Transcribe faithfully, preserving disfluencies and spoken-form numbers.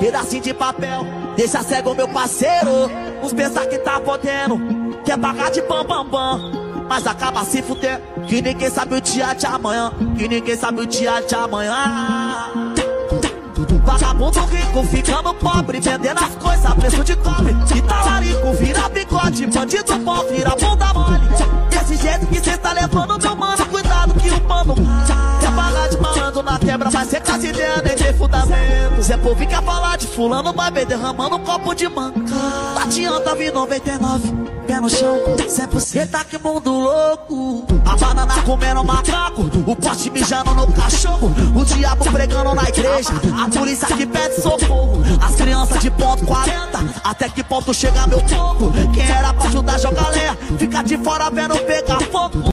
pedacinho de papel, deixa cego meu parceiro. Uns pensar que tá podendo, quer pagar de pam pam pam, mas acaba se fuder. Que ninguém sabe o dia de amanhã, que ninguém sabe o dia de amanhã. Vagabundo rico ficando pobre, vendendo as coisas a preço de cobre. Que talarico vira bigode, bandido bom vira bunda mole. Desse jeito que cê tá levando, meu mano, cuidado que o pano quer pagar de malandro na quebra, mas cê casa ideia nem tem fundamento. Zé Povo quer falar de fulano, mas vem derramando um copo de manca. Não adianta vir noventa e nove, pé no chão, cem por cento. Tá que mundo louco, a banana comendo macaco, o poste mijando no cachorro, o diabo pregando na igreja, a polícia que pede socorro, as crianças de ponto quarenta, até que ponto chega meu povo? Quem era pra ajudar a jogar lenha, fica de fora vendo pegar fogo.